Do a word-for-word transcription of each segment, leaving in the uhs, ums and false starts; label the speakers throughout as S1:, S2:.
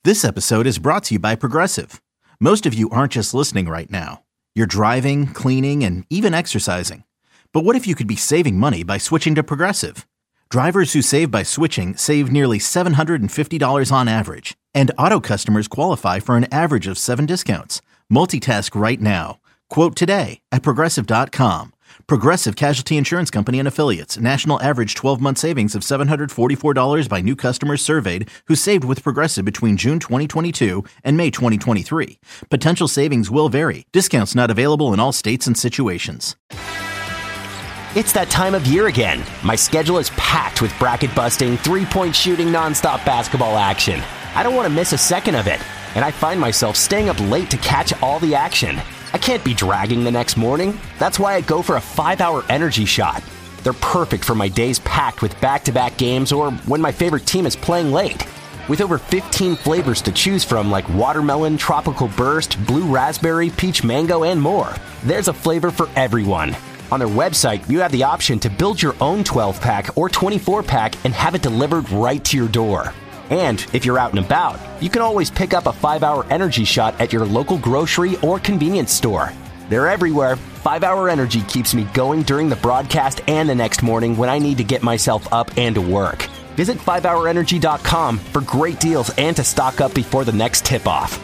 S1: This episode is brought to you by Progressive. Most of you aren't just listening right now. You're driving, cleaning, and even exercising. But what if you could be saving money by switching to Progressive? Drivers who save by switching save nearly seven hundred fifty dollars on average. And auto customers qualify for an average of seven discounts. Multitask right now. Quote today at Progressive dot com. Progressive Casualty Insurance Company and Affiliates. National average twelve-month savings of seven hundred forty-four dollars by new customers surveyed who saved with Progressive between June twenty twenty-two and May twenty twenty-three. Potential savings will vary. Discounts not available in all states and situations.
S2: It's that time of year again. My schedule is packed with bracket-busting, three-point shooting, nonstop basketball action. I don't want to miss a second of it, and I find myself staying up late to catch all the action. I can't be dragging the next morning. That's why I go for a five-hour energy shot. They're perfect for my days packed with back-to-back games or when my favorite team is playing late. With over fifteen flavors to choose from like watermelon, tropical burst, blue raspberry, peach mango, and more, there's a flavor for everyone. On their website, you have the option to build your own twelve-pack or twenty-four-pack and have it delivered right to your door. And if you're out and about, you can always pick up a five-hour energy shot at your local grocery or convenience store. They're everywhere. five-hour Energy keeps me going during the broadcast and the next morning when I need to get myself up and to work. Visit five hour energy dot com for great deals and to stock up before the next tip-off.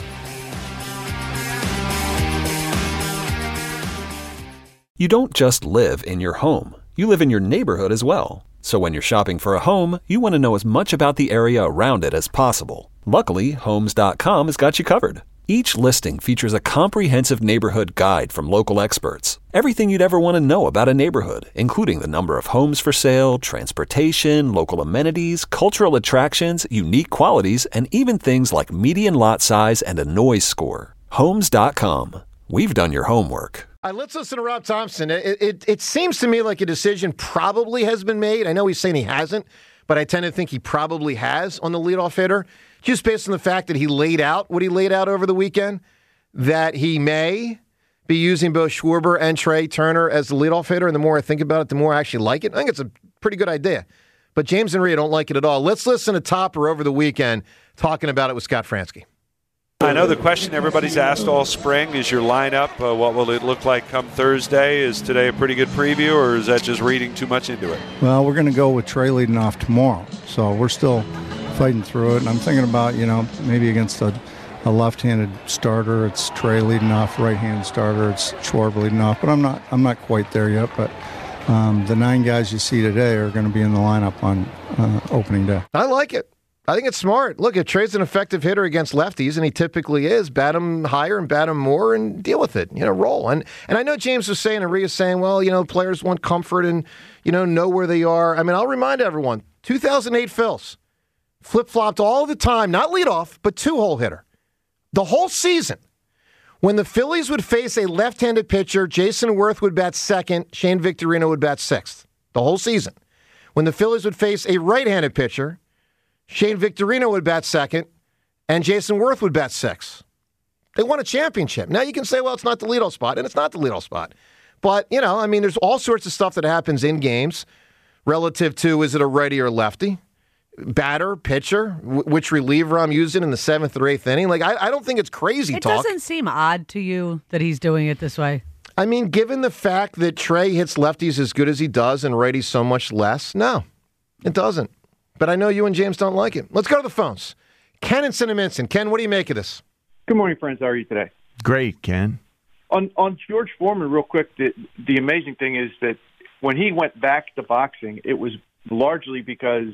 S3: You don't just live in your home. You live in your neighborhood as well. So when you're shopping for a home, you want to know as much about the area around it as possible. Luckily, Homes dot com has got you covered. Each listing features a comprehensive neighborhood guide from local experts. Everything you'd ever want to know about a neighborhood, including the number of homes for sale, transportation, local amenities, cultural attractions, unique qualities, and even things like median lot size and a noise score. Homes dot com. We've done your homework.
S4: All right, let's listen to Rob Thompson. It, it it seems to me like a decision probably has been made. I know he's saying he hasn't, but I tend to think he probably has on the leadoff hitter, just based on the fact that he laid out what he laid out over the weekend, that he may be using both Schwarber and Trey Turner as the leadoff hitter. And the more I think about it, the more I actually like it. I think it's a pretty good idea. But James and Rhea don't like it at all. Let's listen to Topper over the weekend talking about it with Scott Franzke.
S5: I know the question everybody's asked all spring is your lineup. Uh, what will it look like come Thursday? Is today a pretty good preview, or is that just reading too much into it?
S6: Well, we're going to go with Trey leading off tomorrow, so we're still fighting through it. And I'm thinking about, you know, maybe against a, a left-handed starter, it's Trey leading off. Right-handed starter, it's Schwarber leading off. But I'm not, I'm not quite there yet. But um, the nine guys you see today are going to be in the lineup on uh, opening day.
S4: I like it. I think it's smart. Look, if Trey's an effective hitter against lefties, and he typically is, bat him higher and bat him more and deal with it. You know, roll. And and I know James was saying, and Rhea's saying, well, you know, players want comfort and, you know, know where they are. I mean, I'll remind everyone, two thousand eight Phils flip-flopped all the time, not leadoff, but two-hole hitter. The whole season. When the Phillies would face a left-handed pitcher, Jason Worth would bat second, Shane Victorino would bat sixth. The whole season. When the Phillies would face a right-handed pitcher, Shane Victorino would bat second, and Jason Worth would bat sixth. They won a championship. Now you can say, well, it's not the leadoff spot, and it's not the leadoff spot. But, you know, I mean, there's all sorts of stuff that happens in games relative to, is it a righty or lefty? Batter, pitcher, w- which reliever I'm using in the seventh or eighth inning. Like, I, I don't think it's crazy
S7: it
S4: talk.
S7: It doesn't seem odd to you that he's doing it this way.
S4: I mean, given the fact that Trey hits lefties as good as he does and righties so much less, no, it doesn't. But I know you and James don't like it. Let's go to the phones. Ken and Cinnaminson. Ken, what do you make of this?
S8: Good morning, friends. How are you today?
S9: Great, Ken.
S8: On on George Foreman, real quick, the, the amazing thing is that when he went back to boxing, it was largely because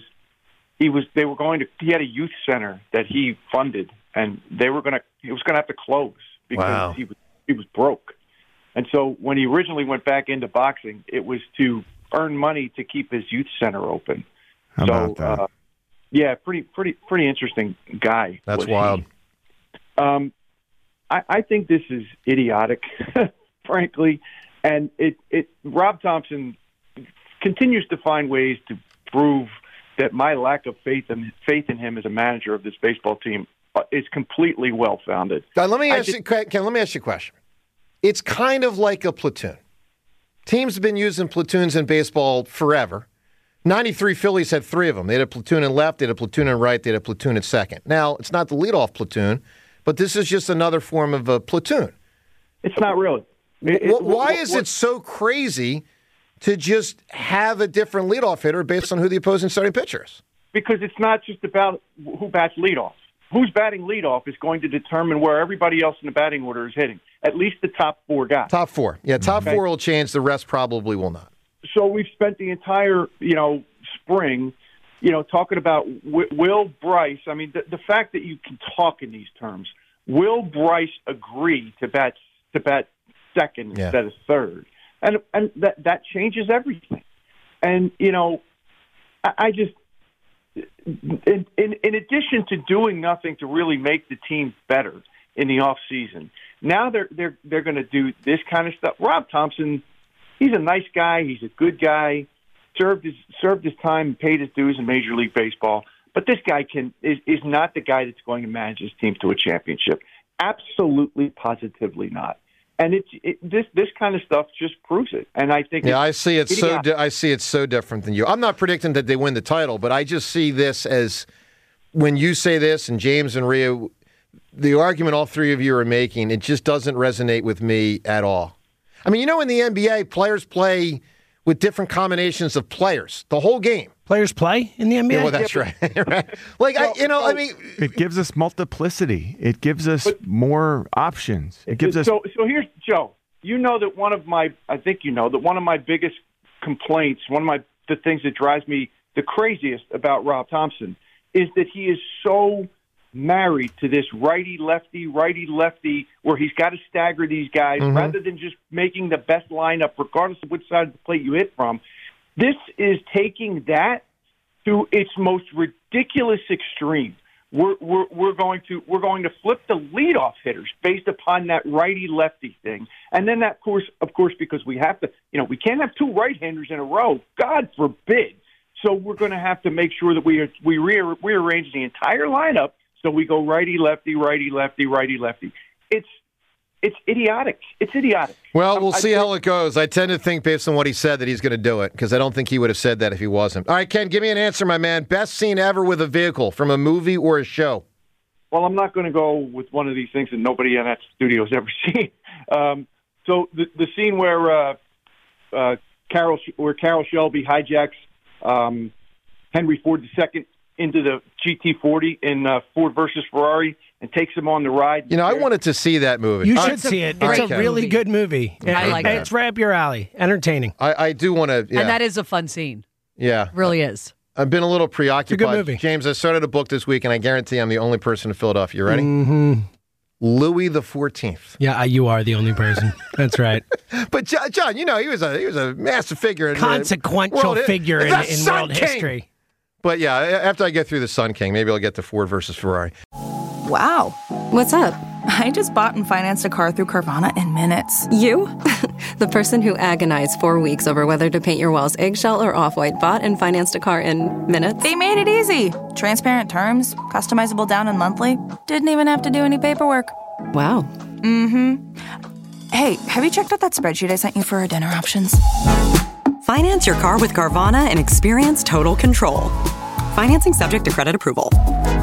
S8: he was they were going to he had a youth center that he funded, and they were going to he was going to have to close because
S4: wow.
S8: he was he was broke. And so when he originally went back into boxing, it was to earn money to keep his youth center open.
S9: How
S8: so,
S9: about that?
S8: Uh, yeah, pretty, pretty, pretty interesting guy.
S4: That's wild.
S8: Um, I, I think this is idiotic, frankly, and it, it. Rob Thompson continues to find ways to prove that my lack of faith in faith in him as a manager of this baseball team uh, is completely well founded.
S4: Now, let me ask
S8: just,
S4: you, Ken. Let me ask you a question. It's kind of like a platoon. Teams have been using platoons in baseball forever. ninety-three Phillies had three of them. They had a platoon in left, they had a platoon in right, they had a platoon in second. Now, it's not the leadoff platoon, but this is just another form of a platoon.
S8: It's not really. It,
S4: w-
S8: it,
S4: why
S8: what,
S4: is
S8: what,
S4: it so crazy to just have a different leadoff hitter based on who the opposing starting pitcher is?
S8: Because it's not just about who bats leadoff. Who's batting leadoff is going to determine where everybody else in the batting order is hitting, at least the top four guys.
S4: Top four. Yeah, top
S8: okay.
S4: four will change. The rest probably will not.
S8: So we've spent the entire, you know, spring, you know, talking about w- Will Bryce. I mean, the, the fact that you can talk in these terms, will Bryce agree to bat to bat second
S4: yeah.
S8: instead of third? And and that that changes everything. And you know, I, I just in, in in addition to doing nothing to really make the team better in the off season, now they're they're they're going to do this kind of stuff. Rob Thompson, he's a nice guy. He's a good guy. Served his served his time and paid his dues in Major League Baseball. But this guy can is, is not the guy that's going to manage his team to a championship. Absolutely, positively not. And it's it, this this kind of stuff just proves it. And I think
S4: yeah, I see it so
S8: idiotic.
S4: di- I see it so different than you. I'm not predicting that they win the title, but I just see this as when you say this, and James and Rhea, the argument all three of you are making, it just doesn't resonate with me at all. I mean, you know, in the N B A, players play with different combinations of players the whole game.
S9: Players play in the N B A?
S4: Yeah, well, that's right. right. Like, I, you know, I mean...
S10: It gives us multiplicity. It gives us
S8: but,
S10: more options. It gives us...
S8: So, so here's, Joe, you know that one of my, I think you know, that one of my biggest complaints, one of my the things that drives me the craziest about Rob Thompson is that he is so married to this righty-lefty, righty-lefty, where he's got to stagger these guys mm-hmm. rather than just making the best lineup, regardless of which side of the plate you hit from. This is taking that to its most ridiculous extreme. We're we're we're going to we're going to flip the leadoff hitters based upon that righty lefty thing, and then that of course of course because we have to you know we can't have two right-handers in a row. God forbid. So we're going to have to make sure that we we re- rearrange the entire lineup so we go righty lefty righty lefty righty lefty. It's It's idiotic. It's idiotic.
S4: Well, we'll
S8: I,
S4: see
S8: I,
S4: how it goes. I tend to think, based on what he said, that he's going to do it, because I don't think he would have said that if he wasn't. All right, Ken, give me an answer, my man. Best scene ever with a vehicle, from a movie or a show?
S8: Well, I'm not going to go with one of these things that nobody in that studio has ever seen. Um, so the, the scene where uh, uh, Carol where Carol Shelby hijacks um, Henry Ford the Second into the G T forty in uh, Ford versus Ferrari and takes him on the ride.
S4: You know, I wanted to see that movie.
S9: You
S4: All
S9: should
S4: right.
S9: see it. It's
S4: All right,
S9: a
S4: Ken.
S9: really good movie.
S7: I like
S9: it.
S7: it.
S9: It's right up your alley. Entertaining.
S4: I, I do want to, yeah.
S7: And that is a fun scene.
S4: Yeah.
S7: Really is.
S4: I've been a little preoccupied.
S9: It's a good movie.
S4: James, I started a book this week, and I guarantee I'm the only person in Philadelphia. You ready?
S9: Mm-hmm.
S4: Louis the Fourteenth.
S9: Yeah, you are the only person. That's right.
S4: But John, John, you know, he was a he was a massive figure, in
S9: consequential
S4: world,
S9: figure in, in world
S4: King.
S9: history.
S4: But yeah, after I get through the Sun King, maybe I'll get to Ford versus Ferrari.
S11: Wow. What's up? I just bought and financed a car through Carvana in minutes.
S12: You? The person who agonized four weeks over whether to paint your walls eggshell or off-white bought and financed a car in minutes?
S11: They made it easy. Transparent terms, customizable down and monthly. Didn't even have to do any paperwork.
S12: Wow.
S11: Mm-hmm. Hey, have you checked out that spreadsheet I sent you for our dinner options?
S13: Finance your car with Carvana and experience total control. Financing subject to credit approval.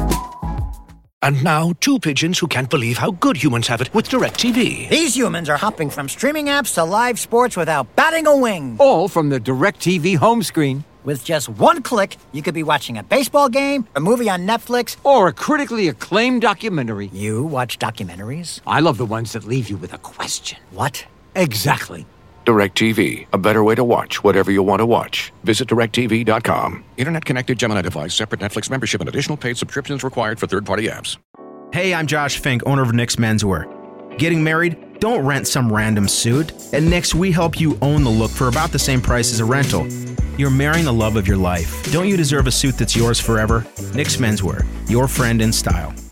S14: And now, two pigeons who can't believe how good humans have it with DirecTV.
S15: These humans are hopping from streaming apps to live sports without batting a wing.
S16: All from the DirecTV home screen.
S15: With just one click, you could be watching a baseball game, a movie on Netflix,
S16: or a critically acclaimed documentary.
S15: You watch documentaries?
S16: I love the ones that leave you with a question.
S15: What?
S16: Exactly.
S17: DirecTV, a better way to watch whatever you want to watch. Visit direct T V dot com. Internet-connected Gemini device, separate Netflix membership, and additional paid subscriptions required for third-party apps.
S18: Hey, I'm Josh Fink, owner of Nick's Menswear. Getting married? Don't rent some random suit. At Nick's, we help you own the look for about the same price as a rental. You're marrying the love of your life. Don't you deserve a suit that's yours forever? Nick's Menswear, your friend in style.